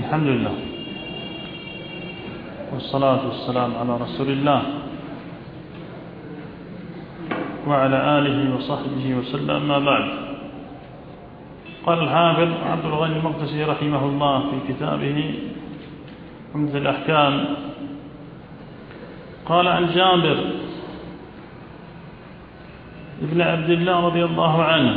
الحمد لله والصلاة والسلام على رسول الله وعلى آله وصحبه وسلم. ما بعد، قال الحافظ عبد الغني المقدسي رحمه الله في كتابه عمدة الأحكام، قال عن جابر ابن عبد الله رضي الله عنه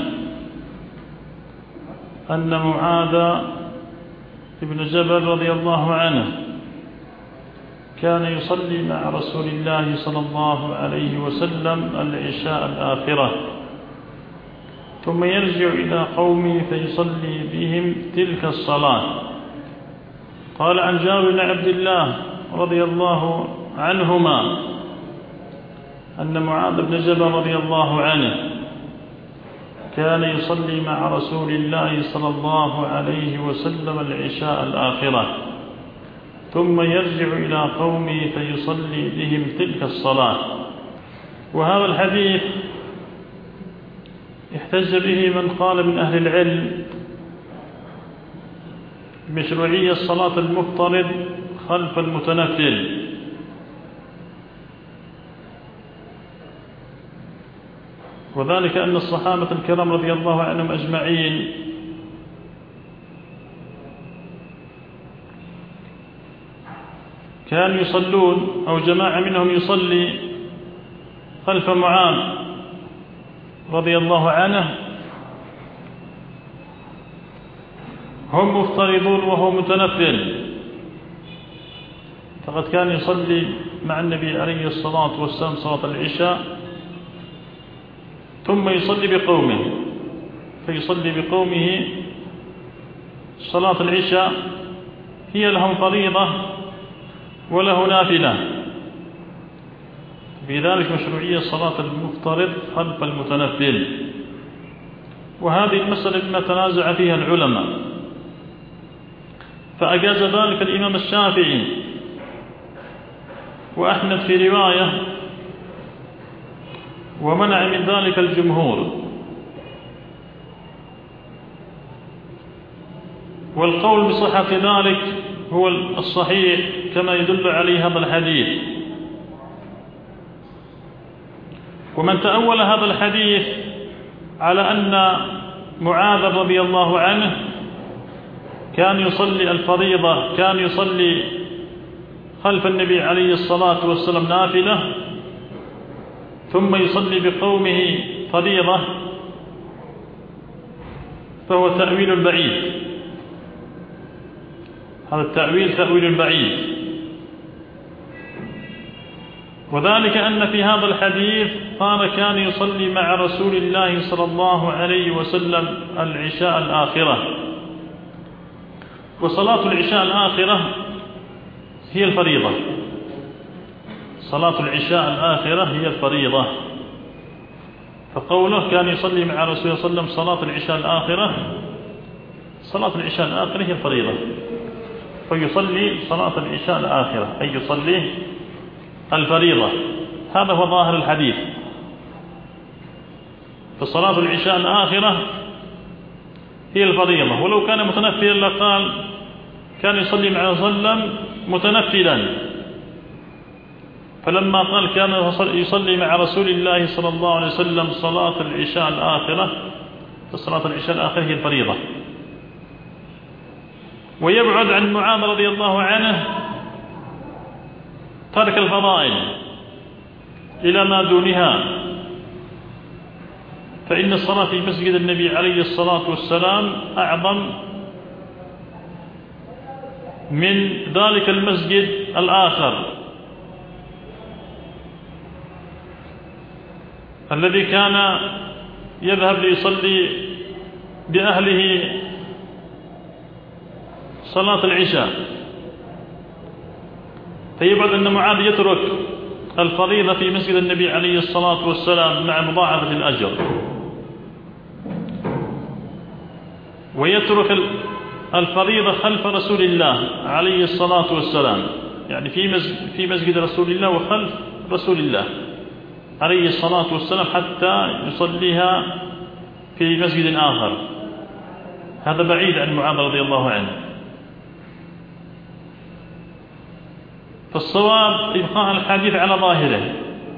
أن معاذ ابن جبل رضي الله عنه كان يصلي مع رسول الله صلى الله عليه وسلم العشاء الآخرة، ثم يرجع إلى قومه فيصلي بهم تلك الصلاة. قال عن جابر بن عبد الله رضي الله عنهما أن معاذ بن جبل رضي الله عنه كان يصلي مع رسول الله صلى الله عليه وسلم العشاء الآخرة، ثم يرجع إلى قومه فيصلي بهم تلك الصلاة. وهذا الحديث احتج به من قال من أهل العلم بمشروعية صلاة المفترض خلف المتنفل، وذلك أن الصحابة الكرام رضي الله عنهم أجمعين كانوا يصلون، أو جماعة منهم يصلي خلف معاذ رضي الله عنه، هم مفترضون وهو متنفل، فقد كان يصلي مع النبي عليه الصلاة والسلام صلاة العشاء ثم يصلي بقومه، فيصلي بقومه صلاة العشاء هي لهم فريضة وله نافلة، في ذلك مشروعية صلاة المفترض خلف المتنفل. وهذه المسألة ما تنازع فيها العلماء، فأجاز ذلك الإمام الشافعي وأحمد في رواية، ومنع من ذلك الجمهور. والقول بصحة ذلك هو الصحيح كما يدل عليه هذا الحديث. ومن تأول هذا الحديث على أن معاذ رضي الله عنه كان يصلي الفريضة، كان يصلي خلف النبي عليه الصلاة والسلام نافلة ثم يصلي بقومه فريضة، فهو تأويل بعيد، هذا التأويل تأويل بعيد. وذلك أن في هذا الحديث قال كان يصلي مع رسول الله صلى الله عليه وسلم العشاء الآخرة، وصلاة العشاء الآخرة هي الفريضة، صلاة العشاء الآخرة هي الفريضة. فقوله كان يصلي مع رسول الله صلى الله عليه وسلم صلاة العشاء الآخرة، صلاة العشاء الآخرة هي الفريضة، فيصلي صلاة العشاء الآخرة أي يصلي الفريضة، هذا هو ظاهر الحديث. فصلاة العشاء الآخرة هي الفريضة، ولو كان متنفلا لقال كان يصلي مع رسول الله صلى الله عليه وسلم متنفلا، فلما قال كان يصلي مع رسول الله صلى الله عليه وسلم صلاة العشاء الآخرة، فصلاة العشاء الآخرة هي الفريضة. ويبعد عن معاذ رضي الله عنه ترك الفضائل إلى ما دونها، فإن الصلاة في مسجد النبي عليه الصلاة والسلام أعظم من ذلك المسجد الآخر الذي كان يذهب ليصلي بأهله صلاة العشاء. فيبعد أن معاذ يترك الفريضة في مسجد النبي عليه الصلاة والسلام مع مضاعفة الأجر، ويترك الفريضة خلف رسول الله عليه الصلاة والسلام، يعني في مسجد رسول الله وخلف رسول الله عليه الصلاة والسلام حتى يصليها في مسجد آخر. هذا بعيد عن معاذ رضي الله عنه. فالصواب إبقاء الحديث على ظاهره،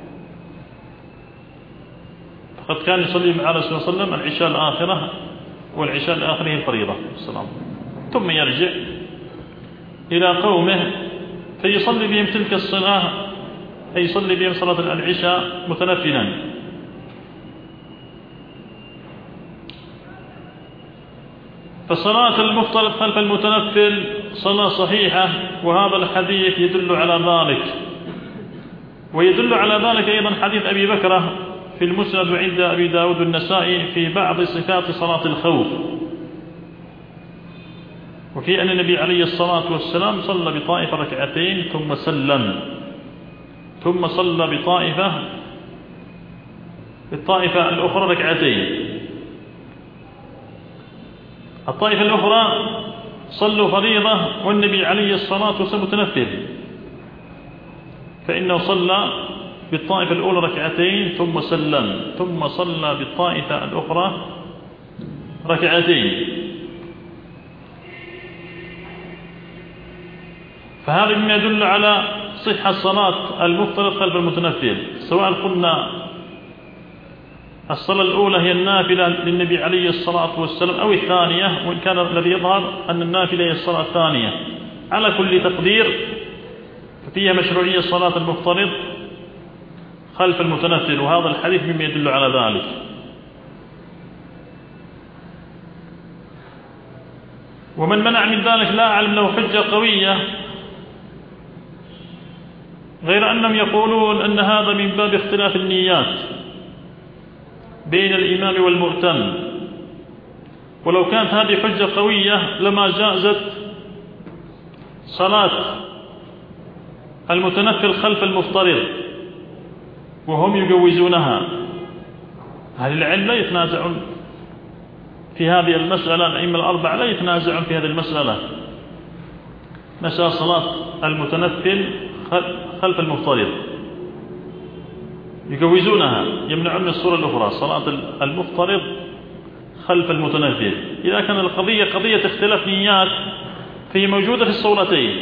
فقد كان يصلي مع رسول الله صلى الله عليه وسلم العشاء الآخرة، والعشاء الآخرة هي الفريضة السلام، ثم يرجع إلى قومه فيصلي بهم تلك الصلاة، أي يصلي بهم صلاة العشاء متنفلا. فصلاة المفترض خلف المتنفل صلاة صحيحة، وهذا الحديث يدل على ذلك. ويدل على ذلك أيضا حديث أبي بكرة في المسند عند أبي داود النسائي في بعض صفات صلاة الخوف، وفي أن النبي عليه الصلاة والسلام صلى بطائفة ركعتين ثم سلم، ثم صلى بالطائفة الأخرى ركعتين. الطائفة الأخرى صلوا فريضة والنبي عليه الصلاة والسلام متنفل، فإنه صلى بالطائفة الأولى ركعتين ثم سلم، ثم صلى بالطائفة الأخرى ركعتين. فهذا مما يدل على صحة صلاة المفترض خلف المتنفل، سواء قلنا الصلاة الأولى هي النافلة للنبي عليه الصلاة والسلام أو الثانية، وإن كان الذي يظهر أن النافلة هي الصلاة الثانية. على كل تقدير فيها مشروعية صلاة المفترض خلف المتنفل، وهذا الحديث مما يدل على ذلك. ومن منع من ذلك لا أعلم له حجة قوية، غير أنهم يقولون أن هذا من باب اختلاف النيات بين الإمام والمؤتم، ولو كانت هذه حجة قوية لما جازت صلاة المتنفل خلف المفترض وهم يجوزونها. أهل العلم لا يتنازعون في هذه المسألة، الأئمة الأربعة لا يتنازعون في هذه المسألة، مسألة صلاة المتنفل خلف المفترض يجوزونها، يمنعون الصورة الأخرى صلاة المفترض خلف المتنفل. إذا كان القضية قضية اختلاف نيات فهي موجودة في الصورتين،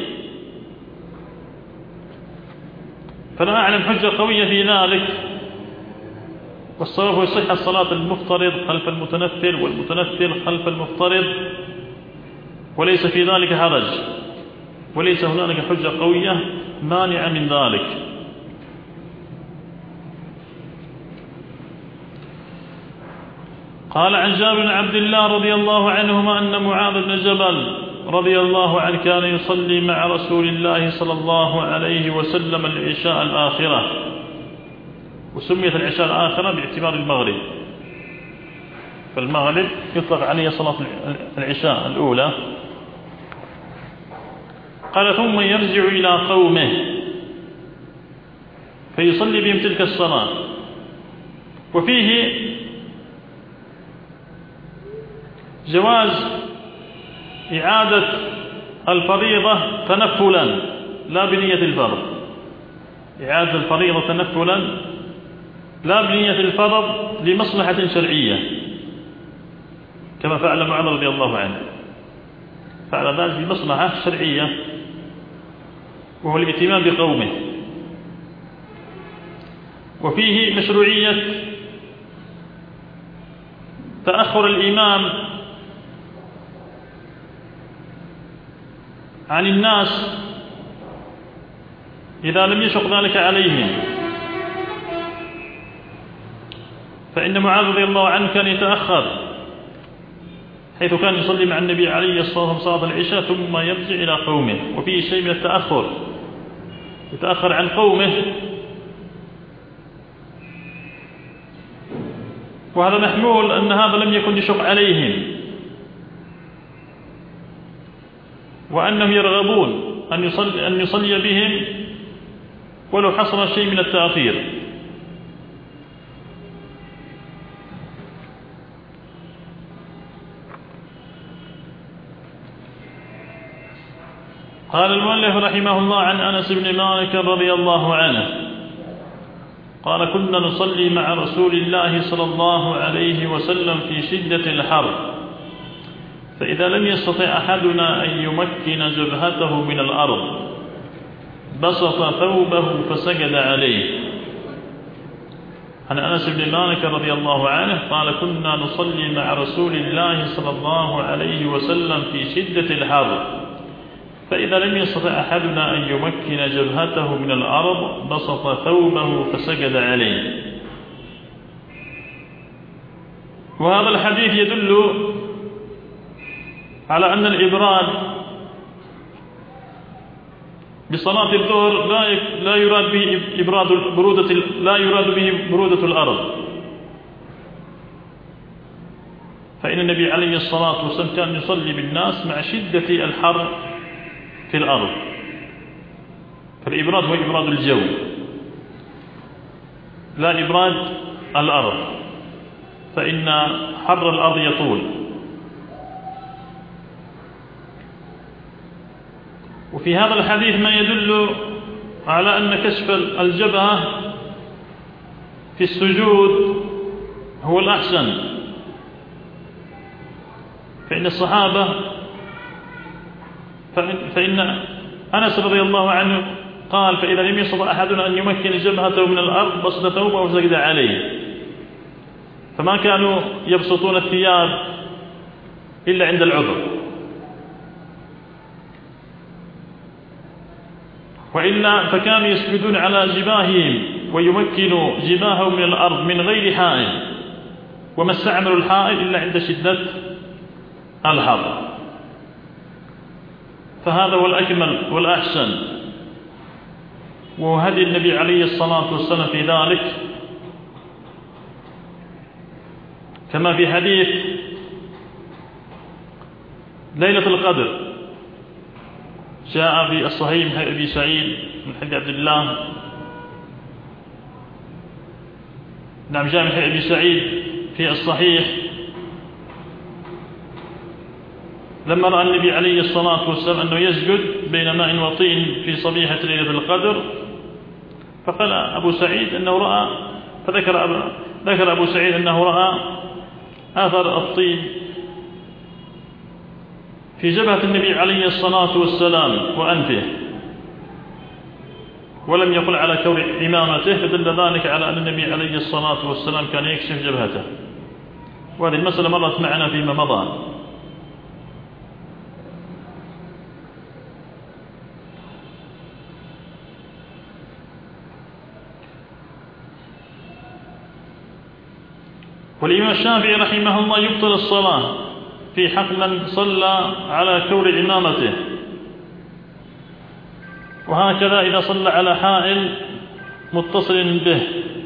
فلا أعلم حجة قوية في ذلك. والصواب هو صحة صلاة المفترض خلف المتنفل والمتنفل خلف المفترض، وليس في ذلك حرج، وليس هنالك حجة قوية مانعة من ذلك. قال عن جابر بن عبد الله رضي الله عنهما أن معاذ بن جبل رضي الله عنه كان يصلي مع رسول الله صلى الله عليه وسلم العشاء الآخرة، وسميت العشاء الآخرة باعتبار المغرب، فالمغرب يطلق عليه صلاة العشاء الأولى. قال ثم يرجع إلى قومه فيصلي بهم تلك الصلاة. وفيه جواز إعادة الفريضة تنفلا لا بنية الفرض، إعادة الفريضة تنفلا لا بنية الفرض لمصلحة شرعية، كما فعل معاذ رضي الله عنه، فعل ذلك بمصلحة شرعية وهو الاهتمام بقومه. وفيه مشروعية تأخر الإمام عن الناس إذا لم يشق ذلك عليهم، فإن معاذ رضي الله عنه كان يتأخر، حيث كان يصلي مع النبي عليه الصلاة والسلام صلاة العشاء ثم يرجع إلى قومه، وفيه شيء من التأخر، يتأخر عن قومه، وهذا محمول أن هذا لم يكن يشق عليهم، وأنهم يرغبون أن يصلي بهم ولو حصل شيء من التأخير. قال المؤلف رحمه الله عن أنس بن مالك رضي الله عنه قال كنا نصلي مع رسول الله صلى الله عليه وسلم في شدة الحر، فإذا لم يستطع أحدنا أن يمكن جبهته من الأرض بسط ثوبه فسجد عليه. عن أنس بن مالك رضي الله عنه قال كنا نصلي مع رسول الله صلى الله عليه وسلم في شدة الحر، فإذا لم يستطع أحدنا أن يمكن جبهته من الأرض بسط ثوبه فسجد عليه. وهذا الحديث يدل على أن الإبراد بصلاة الظهر لا يراد به برودة الأرض، فإن النبي عليه الصلاة والسلام كان يصلي بالناس مع شدة الحر في الأرض، فالإبراد هو إبراد الجو لا إبراد الأرض، فإن حر الأرض يطول. وفي هذا الحديث ما يدل على أن كشف الجبهة في السجود هو الأحسن، فإن الصحابة فإن أنس رضي الله عنه قال فإذا لم يستطع أحدنا أن يمكن جبهته من الأرض بسط ثوبه وسجد عليه، فما كانوا يبسطون الثياب إلا عند العذر، وإلا فكانوا يسجدون على جباههم ويمكنوا جباههم من الأرض من غير حائل، وما استعملوا الحائل إلا عند شدة الحر، فهذا هو الأكمل والأحسن، وهدي النبي عليه الصلاة والسلام في ذلك، كما في حديث ليلة القدر جاء في الصحيح من أبي سعيد من حديث عبد الله، نعم جاء من حديث أبي سعيد في الصحيح لما رأى النبي عليه الصلاة والسلام أنه يسجد بين ماء وطين في صبيحة ليلة القدر، فقال أبو سعيد أنه رأى، فذكر أبو سعيد أنه رأى أثر الطين في جبهة النبي عليه الصلاة والسلام وأنفه، ولم يقل على كون إمامته، فدل ذلك على أن النبي عليه الصلاة والسلام كان يكشف جبهته، وهذه المسألة مرت معنا فيما مضى. والإمام الشافعي رحمه الله يبطل الصلاة في حق من صلى على كور إمامته، وهكذا إذا صلى على حائل متصل به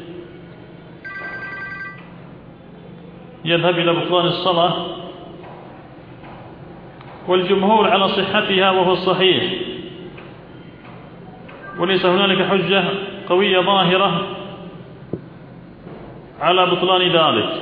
يذهب إلى بطلان الصلاة، والجمهور على صحتها وهو الصحيح، وليس هنالك حجة قوية ظاهرة على بطلان ذلك.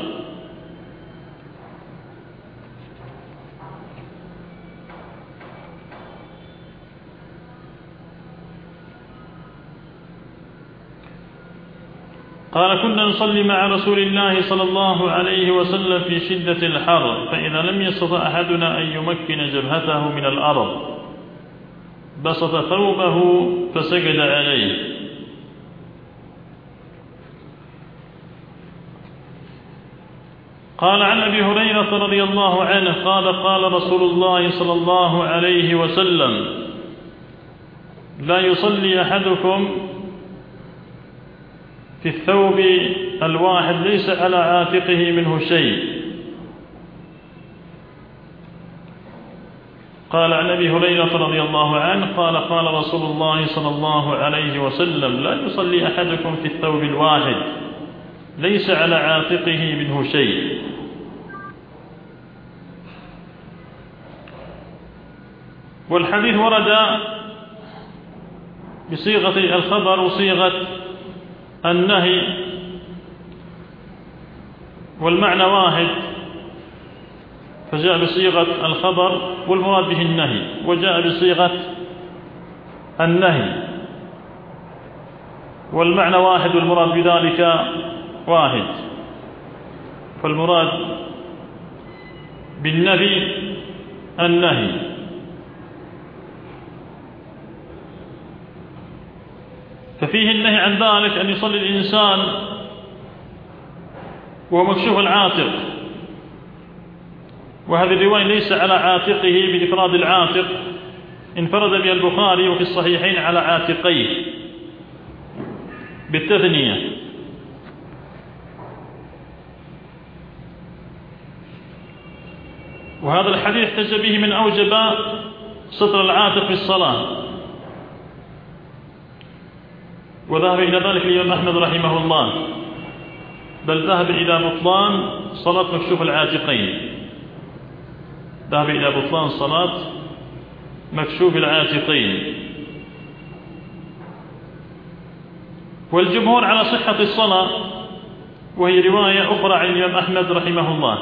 قال كنا نصلي مع رسول الله صلى الله عليه وسلم في شدة الحر، فإذا لم يستطع أحدنا أن يمكن جبهته من الأرض بسط ثوبه فسجد عليه. قال عن أبي هريرة رضي الله عنه قال قال رسول الله صلى الله عليه وسلم لا يصلي أحدكم في الثوب الواحد ليس على عاتقه منه شيء. قال عن أبي هريرة رضي الله عنه قال قال رسول الله صلى الله عليه وسلم لا يصلي أحدكم في الثوب الواحد ليس على عاتقه منه شيء. والحديث ورد بصيغة الخبر وصيغة النهي، والمعنى واحد، فجاء بصيغة الخبر والمراد به النهي، وجاء بصيغة النهي والمعنى واحد والمراد بذلك واحد، فالمراد بالنهي النهي. ففيه النهي عن ذلك أن يصلي الإنسان وهو مكشوف العاتق، وهذه الرواية ليس على عاتقه بإفراد العاتق، انفرد بها البخاري وفي الصحيحين على عاتقيه بالتثنية. وهذا الحديث احتج به من أوجب ستر العاتق في الصلاة، وذهب إلى ذلك الإمام أحمد رحمه الله، بل ذهب إلى بطلان صلاة مكشوف العاتقين، ذهب إلى بطلان صلاة مكشوف العاتقين. والجمهور على صحة الصلاة، وهي رواية أخرى عن الإمام أحمد رحمه الله،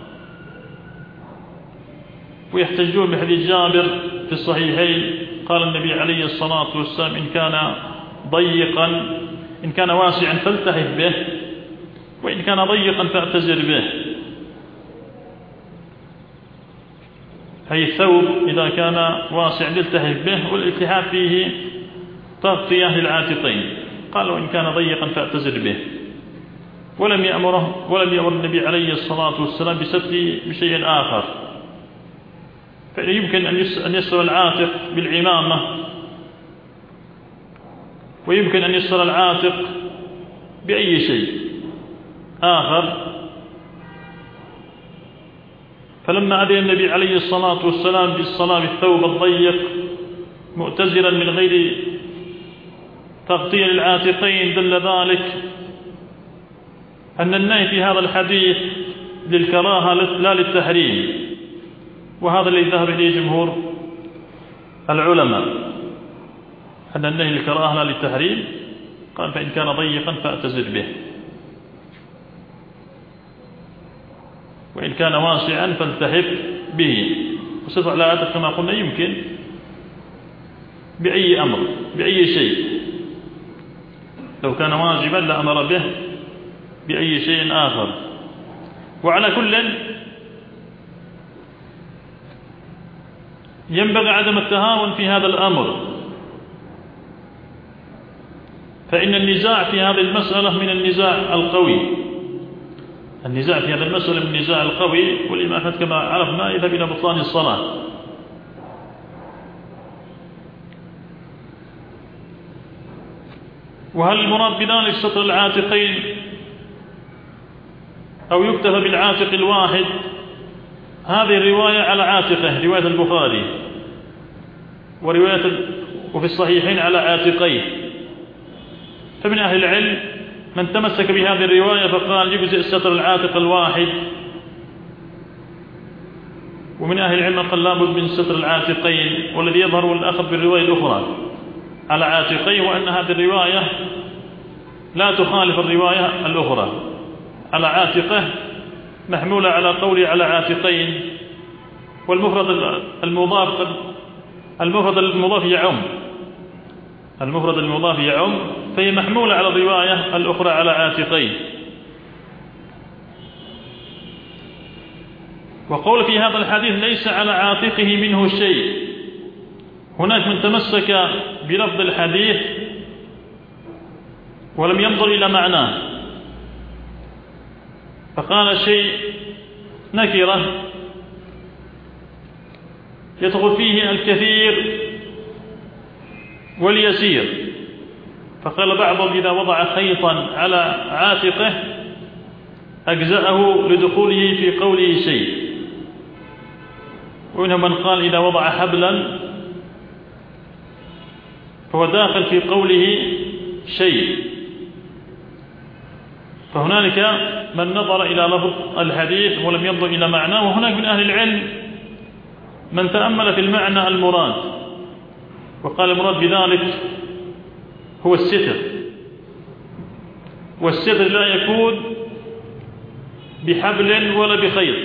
ويحتجون بحديث جابر في الصحيحين قال النبي عليه الصلاة والسلام إن كان واسعا فالتهف به، وإن كان ضيقا فاعتزر به. هي الثوب إذا كان واسعا للتهف به، والالتحاف فيه تغطية للعاتقين. قال وإن كان ضيقا فاعتزر به، ولم يأمر النبي عليه الصلاة والسلام بستر بشيء آخر. فيمكن أن يستر العاتق بالعمامة، ويمكن أن يستر العاتق بأي شيء آخر. فلما أذن النبي عليه الصلاة والسلام بالصلاة بالثوب الضيق مؤتزرا من غير تغطية للعاتقين، دل ذلك أن النهي في هذا الحديث للكراهة لا للتحريم، وهذا الذي ذهب إليه جمهور العلماء، أن النهي للكراهة لا للتحريم. قال فإن كان ضيقا فاعتزر به، وإن كان واسعا فالتحف به. وستر على العاتق كما قلنا يمكن بأي أمر بأي شيء، لو كان واجبا لأمر به بأي شيء آخر. وعلى كل ينبغي عدم التهاون في هذا الأمر، فإن النزاع في هذه المسألة من النزاع القوي، النزاع في هذه المسألة من النزاع القوي، والإمام أحمد كما عرفنا يذهب إلى بطلان الصلاة. وهل المراد بذلك ستر العاتقين أو يكتفى بالعاتق الواحد؟ هذه الرواية على عاتقه، رواية البخاري، وفي الصحيحين على عاتقيه. فمن أهل العلم من تمسك بهذه الرواية فقال يجزئ ستر العاتق الواحد، ومن أهل العلم قال لابد من ستر العاتقين، والذي يظهر الأخذ بالرواية الأخرى على عاتقيه، وأن هذه الرواية لا تخالف الرواية الأخرى على عاتقه، محمولة على قوله على عاتقين. والمفرد المفرد المضاف يعم، فهي محمولة على الرواية الأخرى على عاتقين. وقول في هذا الحديث ليس على عاتقه منه شيء، هناك من تمسك بلفظ الحديث ولم ينظر إلى معناه، فقال شيء نكرة يدخل فيه الكثير واليسير، فقال بعضهم إذا وضع خيطا على عاتقه أجزأه لدخوله في قوله شيء، ومنهم من قال إذا وضع حبلا فهو داخل في قوله شيء. فهنالك من نظر إلى لفظ الحديث ولم ينظر إلى معناه، وهناك من أهل العلم من تأمل في المعنى المراد وقال المراد بذلك هو الستر، والستر لا يكون بحبل ولا بخيط،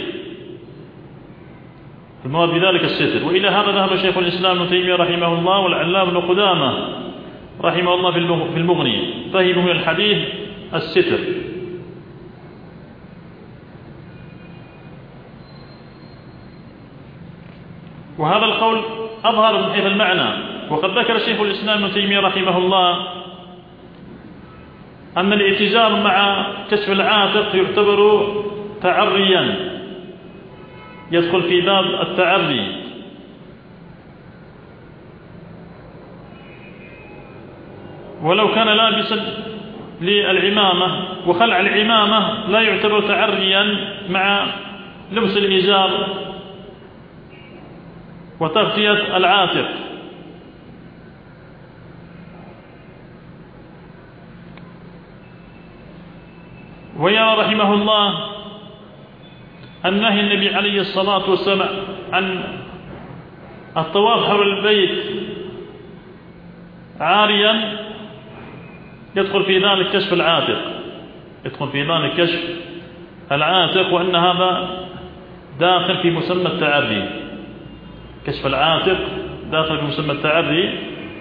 المراد بذلك الستر. وإلى هذا ذهب شيخ الإسلام ابن تيمية رحمه الله والعلامة ابن قدامة رحمه الله في المغني، فهموا من الحديث الستر. وهذا القول أظهر من حيث المعنى. وقد ذكر شيخ الإسلام ابن تيمية رحمه الله أما الاعتذار مع كشف العاتق يعتبر تعريا، يدخل في باب التعري. ولو كان لابسا للعمامة وخلع العمامة لا يعتبر تعريا مع لبس الإزار وتغطية العاتق. ويرى رحمه الله أن نهي النبي عليه الصلاة والسلام عن الطواف حول البيت عاريا يدخل في ذلك كشف العاتق، يدخل في ذلك كشف العاتق، وأن هذا داخل في مسمى التعري. كشف العاتق داخل في مسمى التعري.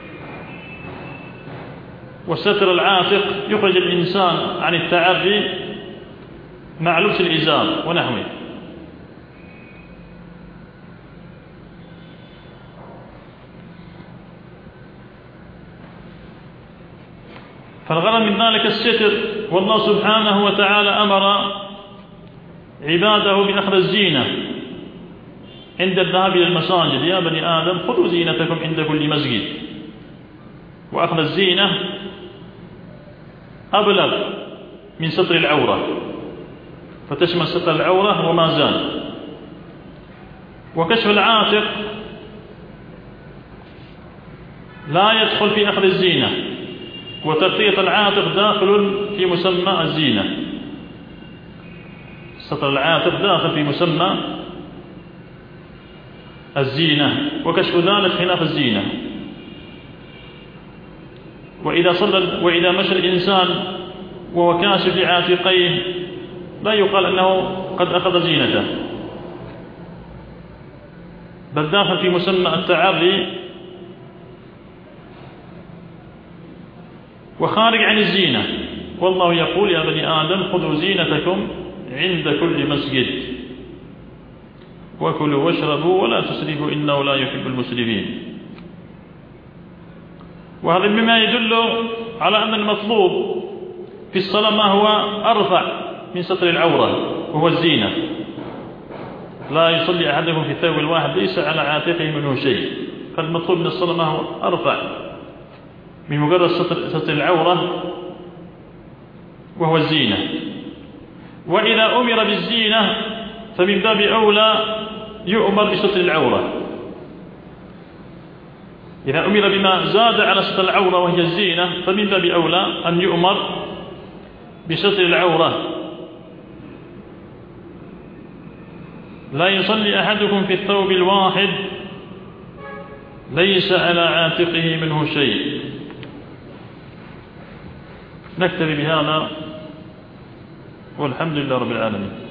وستر العاتق يخرج الإنسان عن التعري مع لبس الإزار ونحوه. فالغرض من ذلك الستر، والله سبحانه وتعالى أمر عباده بأخذ الزينة عند الذهاب إلى المساجد. يا بني آدم خذوا زينتكم عند كل مسجد. وأخذ الزينة أبلغ من ستر العورة، فتشمل ستر العورة وما زال. وكشف العاتق لا يدخل في أخذ الزينة، وتغطية العاتق داخل في مسمى الزينة. ستر العاتق داخل في مسمى الزينة، وكشف ذلك خلاف الزينة. وإذا مشى الإنسان وهو كاشف لعاتقيه لا يقال أنه قد أخذ زينته، بل داخل في مسمى التعري وخارج عن الزينة. والله يقول يا بني آدم خذوا زينتكم عند كل مسجد وكلوا واشربوا ولا تسرفوا إنه لا يحب المسرفين. وهذا مما يدل على أن المطلوب في الصلاة ما هو أرفع من ستر العورة وهو الزينة. لا يصلي أحدكم في الثوب الواحد ليس على عاتقه منه شيء. فالمطلوب من الصلاة ما هو أرفع من مجرد ستر العورة وهو الزينة. وإذا أمر بالزينة فمن باب أولى يؤمر بستر العورة. إذا أمر بما زاد على ستر العورة وهي الزينة فمن باب أولى أن يؤمر بستر العورة. لا يصلي أحدكم في الثوب الواحد ليس على عاتقه منه شيء. نكتفي بهذا والحمد لله رب العالمين.